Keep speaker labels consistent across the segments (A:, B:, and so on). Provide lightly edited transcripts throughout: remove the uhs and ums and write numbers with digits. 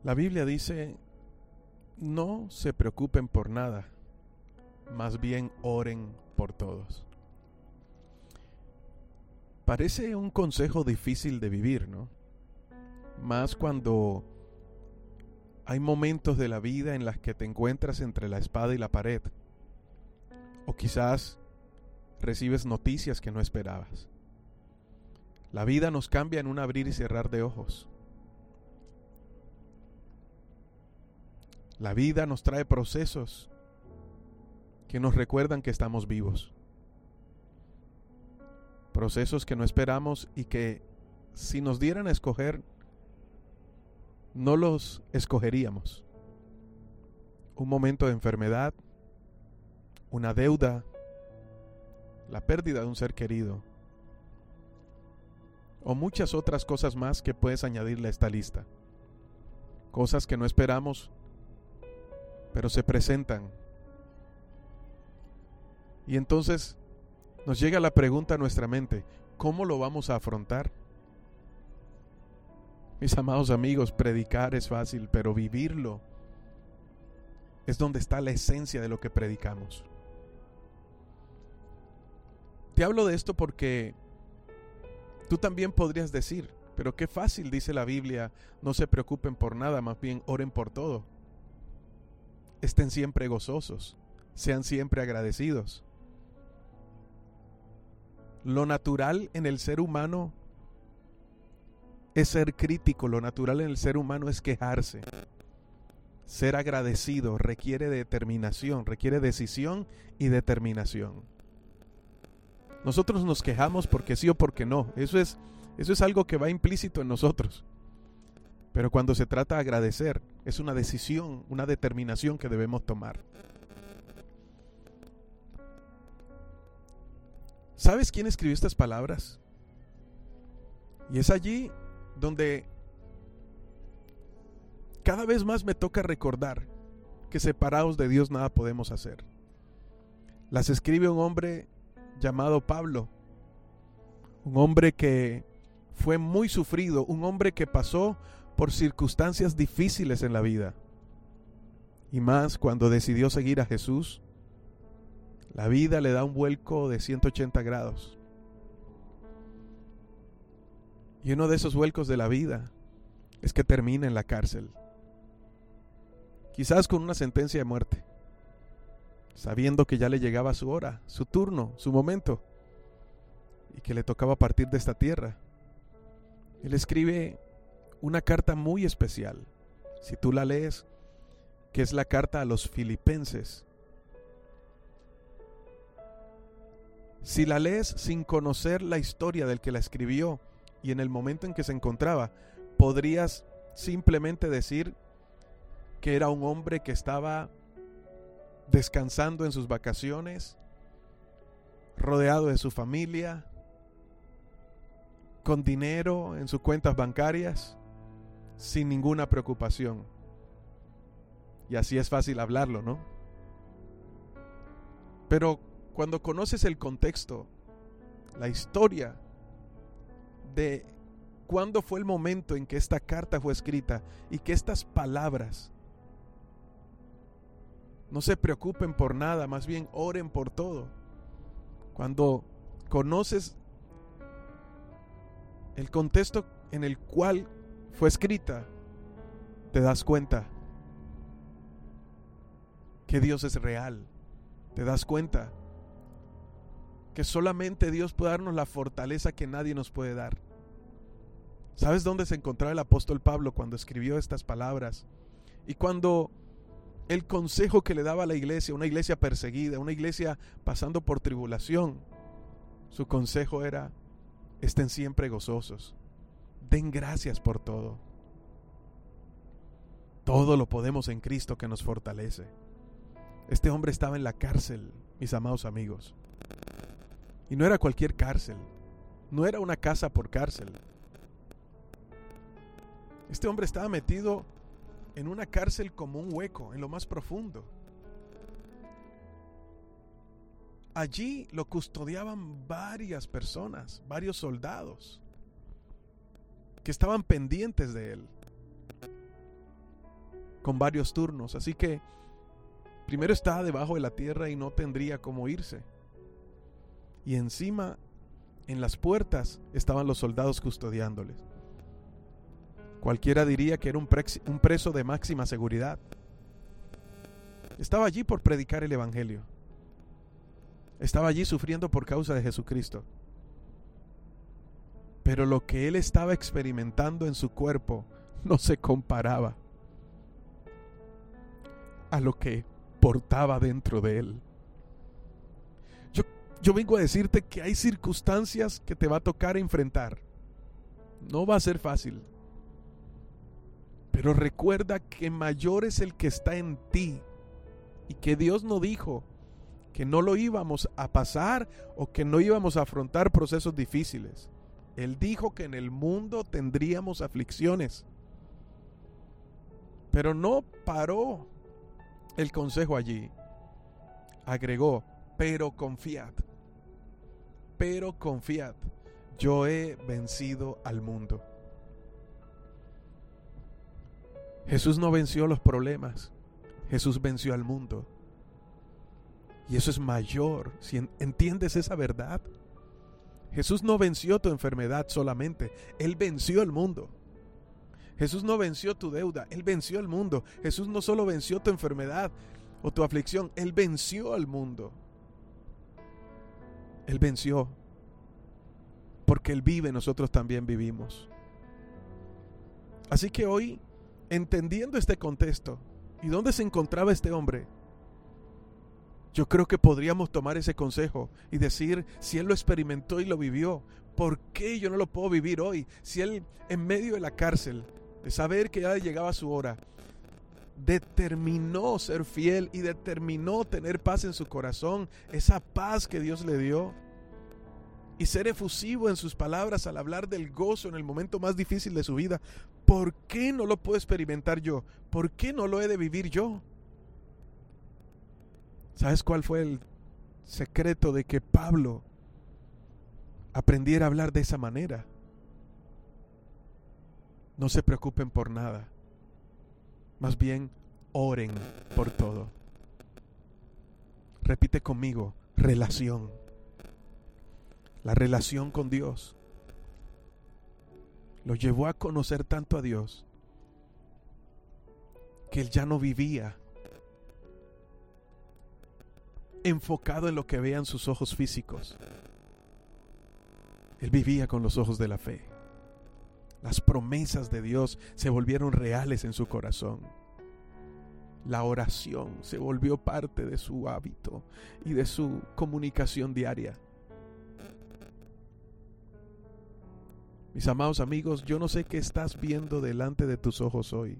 A: La Biblia dice, no se preocupen por nada, más bien oren por todos. Parece un consejo difícil de vivir, ¿no? Más cuando hay momentos de la vida en las que te encuentras entre la espada y la pared. O quizás recibes noticias que no esperabas. La vida nos cambia en un abrir y cerrar de ojos. La vida nos trae procesos que nos recuerdan que estamos vivos. Procesos que no esperamos y que si nos dieran a escoger, no los escogeríamos. Un momento de enfermedad, una deuda, la pérdida de un ser querido, o muchas otras cosas más que puedes añadirle a esta lista. Cosas que no esperamos, pero se presentan. Y entonces nos llega la pregunta a nuestra mente, ¿cómo lo vamos a afrontar? Mis amados amigos, predicar es fácil, pero vivirlo es donde está la esencia de lo que predicamos. Te hablo de esto porque tú también podrías decir, pero qué fácil, dice la Biblia, no se preocupen por nada, más bien oren por todo. Estén siempre gozosos, sean siempre agradecidos. Lo natural en el ser humano es ser crítico, lo natural en el ser humano es quejarse. Ser agradecido requiere determinación, requiere decisión y determinación. Nosotros nos quejamos porque sí o porque no. Eso es algo que va implícito en nosotros. Pero cuando se trata de agradecer, es una decisión, una determinación que debemos tomar. ¿Sabes quién escribió estas palabras? Y es allí donde cada vez más me toca recordar que separados de Dios nada podemos hacer. Las escribe un hombre llamado Pablo, un hombre que fue muy sufrido, un hombre que pasó por circunstancias difíciles en la vida. Y más cuando decidió seguir a Jesús, la vida le da un vuelco de 180 grados. Y uno de esos vuelcos de la vida es que termina en la cárcel. Quizás con una sentencia de muerte, sabiendo que ya le llegaba su hora, su turno, su momento, y que le tocaba partir de esta tierra. Él escribe una carta muy especial, si tú la lees, que es la carta a los Filipenses. Si la lees sin conocer la historia del que la escribió y en el momento en que se encontraba, podrías simplemente decir que era un hombre que estaba descansando en sus vacaciones, rodeado de su familia, con dinero en sus cuentas bancarias, sin ninguna preocupación. Y así es fácil hablarlo, ¿no? Pero cuando conoces el contexto, la historia de cuándo fue el momento en que esta carta fue escrita y que estas palabras, no se preocupen por nada, más bien oren por todo. Cuando conoces el contexto en el cual fue escrita, te das cuenta que Dios es real. Te das cuenta que solamente Dios puede darnos la fortaleza que nadie nos puede dar. ¿Sabes dónde se encontraba el apóstol Pablo cuando escribió estas palabras? Y cuando el consejo que le daba a la iglesia, una iglesia perseguida, una iglesia pasando por tribulación, su consejo era: estén siempre gozosos, den gracias por todo. Todo lo podemos en Cristo que nos fortalece. Este hombre estaba en la cárcel, mis amados amigos. Y no era cualquier cárcel, no era una casa por cárcel. Este hombre estaba metido en una cárcel como un hueco, en lo más profundo. Allí lo custodiaban varias personas, varios soldados que estaban pendientes de él. con varios turnos. Así que primero estaba debajo de la tierra y no tendría cómo irse. Y encima, en las puertas, estaban los soldados custodiándoles. Cualquiera diría que era un preso de máxima seguridad. Estaba allí por predicar el evangelio. Estaba allí sufriendo por causa de Jesucristo. Pero lo que él estaba experimentando en su cuerpo no se comparaba a lo que portaba dentro de él. Yo vengo a decirte que hay circunstancias que te va a tocar enfrentar. No va a ser fácil. Pero recuerda que mayor es el que está en ti, y que Dios no dijo que no lo íbamos a pasar o que no íbamos a afrontar procesos difíciles. Él dijo que en el mundo tendríamos aflicciones. Pero no paró el consejo allí. Agregó: pero confiad, yo he vencido al mundo. Jesús no venció los problemas, Jesús venció al mundo. Y eso es mayor, si entiendes esa verdad. Jesús no venció tu enfermedad solamente, Él venció el mundo. Jesús no venció tu deuda, Él venció el mundo. Jesús no solo venció tu enfermedad o tu aflicción, Él venció al mundo. Él venció, porque Él vive, nosotros también vivimos. Así que hoy, entendiendo este contexto y dónde se encontraba este hombre, yo creo que podríamos tomar ese consejo y decir: si él lo experimentó y lo vivió, ¿por qué yo no lo puedo vivir hoy? Si él, en medio de la cárcel, de saber que ya llegaba su hora, determinó ser fiel y determinó tener paz en su corazón, esa paz que Dios le dio, y ser efusivo en sus palabras al hablar del gozo en el momento más difícil de su vida, ¿por qué no lo puedo experimentar yo? ¿Por qué no lo he de vivir yo? ¿Sabes cuál fue el secreto de que Pablo aprendiera a hablar de esa manera? No se preocupen por nada, más bien oren por todo. Repite conmigo: relación. La relación con Dios lo llevó a conocer tanto a Dios que él ya no vivía enfocado en lo que vean sus ojos físicos. Él vivía con los ojos de la fe. Las promesas de Dios se volvieron reales en su corazón. La oración se volvió parte de su hábito y de su comunicación diaria. Mis amados amigos, yo no sé qué estás viendo delante de tus ojos hoy,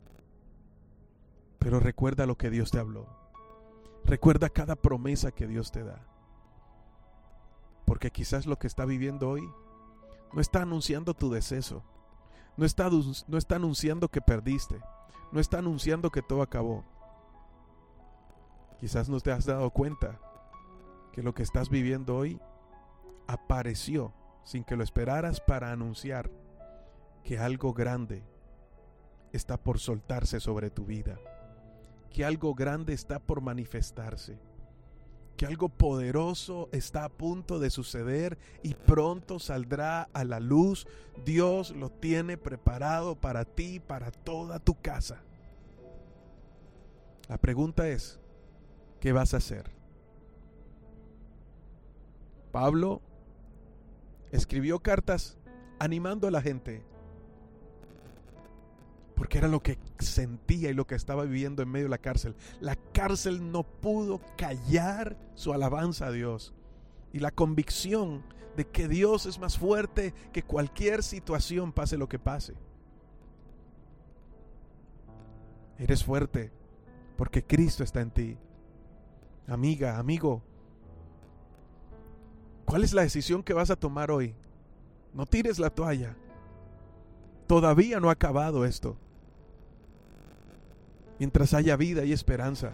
A: pero recuerda lo que Dios te habló. Recuerda cada promesa que Dios te da. Porque quizás lo que está viviendo hoy no está anunciando tu deceso, no está anunciando que perdiste, no está anunciando que todo acabó. Quizás no te has dado cuenta que lo que estás viviendo hoy apareció sin que lo esperaras para anunciar que algo grande está por soltarse sobre tu vida, que algo grande está por manifestarse, que algo poderoso está a punto de suceder y pronto saldrá a la luz. Dios lo tiene preparado para ti, para toda tu casa. La pregunta es: ¿qué vas a hacer? Pablo escribió cartas animando a la gente, porque era lo que sentía y lo que estaba viviendo en medio de la cárcel. La cárcel no pudo callar su alabanza a Dios y la convicción de que Dios es más fuerte que cualquier situación, pase lo que pase. Eres fuerte porque Cristo está en ti. Amiga, amigo, ¿cuál es la decisión que vas a tomar hoy? No tires la toalla. Todavía no ha acabado esto. Mientras haya vida y esperanza.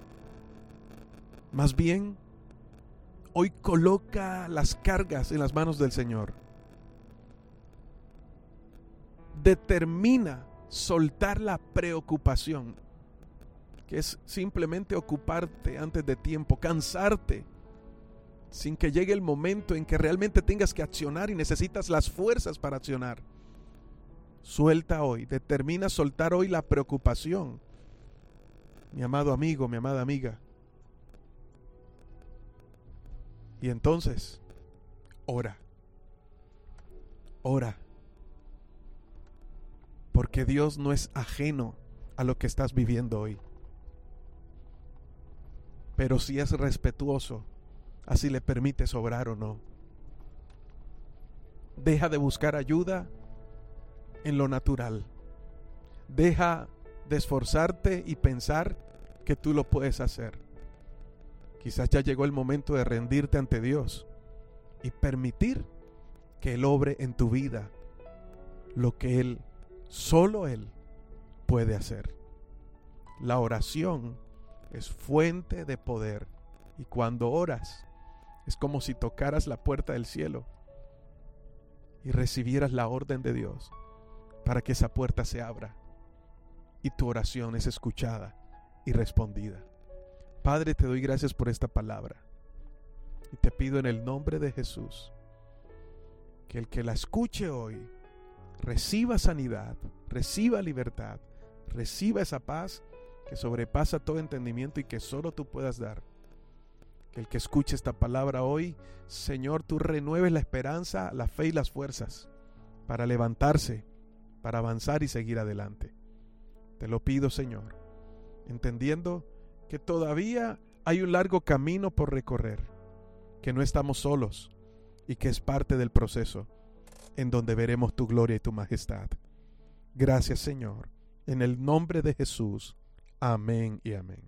A: Más bien, hoy coloca las cargas en las manos del Señor. Determina soltar la preocupación, que es simplemente ocuparte antes de tiempo, cansarte, sin que llegue el momento en que realmente tengas que accionar y necesitas las fuerzas para accionar. Suelta hoy, determina soltar hoy la preocupación. Mi amado amigo, mi amada amiga. Y entonces, ora. Ora. Porque Dios no es ajeno a lo que estás viviendo hoy. Pero si es respetuoso, así le permites obrar o no. Deja de buscar ayuda en lo natural. Deja de esforzarte y pensar que tú lo puedes hacer. Quizás ya llegó el momento de rendirte ante Dios y permitir que Él obre en tu vida lo que Él, solo Él, puede hacer. La oración es fuente de poder, y cuando oras es como si tocaras la puerta del cielo y recibieras la orden de Dios para que esa puerta se abra y tu oración es escuchada y respondida. Padre, te doy gracias por esta palabra y te pido en el nombre de Jesús que el que la escuche hoy reciba sanidad, reciba libertad, reciba esa paz que sobrepasa todo entendimiento y que solo tú puedas dar. Que el que escuche esta palabra hoy, Señor, tú renueves la esperanza, la fe y las fuerzas para levantarse, para avanzar y seguir adelante. Te lo pido, Señor, entendiendo que todavía hay un largo camino por recorrer, que no estamos solos y que es parte del proceso en donde veremos tu gloria y tu majestad. Gracias, Señor, en el nombre de Jesús. Amén y amén.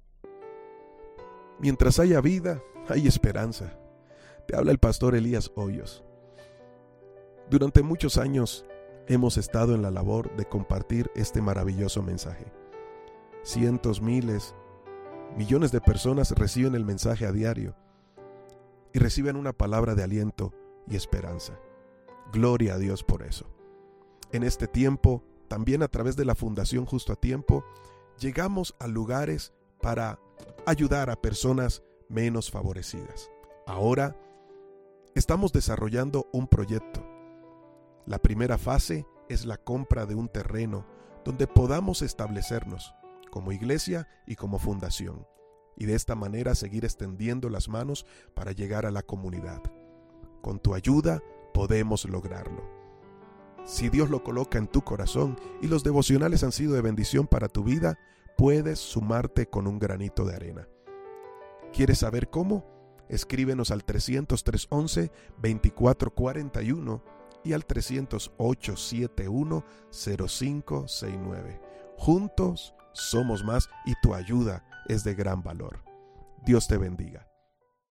A: Mientras haya vida, hay esperanza. Te habla el pastor Elías Hoyos. Durante muchos años hemos estado en la labor de compartir este maravilloso mensaje. Cientos, miles, millones de personas reciben el mensaje a diario y reciben una palabra de aliento y esperanza. Gloria a Dios por eso. En este tiempo, también a través de la Fundación Justo a Tiempo, llegamos a lugares para ayudar a personas menos favorecidas. Ahora estamos desarrollando un proyecto. La primera fase es la compra de un terreno donde podamos establecernos como iglesia y como fundación, y de esta manera seguir extendiendo las manos para llegar a la comunidad. Con tu ayuda podemos lograrlo. Si Dios lo coloca en tu corazón y los devocionales han sido de bendición para tu vida, puedes sumarte con un granito de arena. ¿Quieres saber cómo? Escríbenos al 300-311-2441 y al 300-871-0569. Juntos somos más y tu ayuda es de gran valor. Dios te bendiga.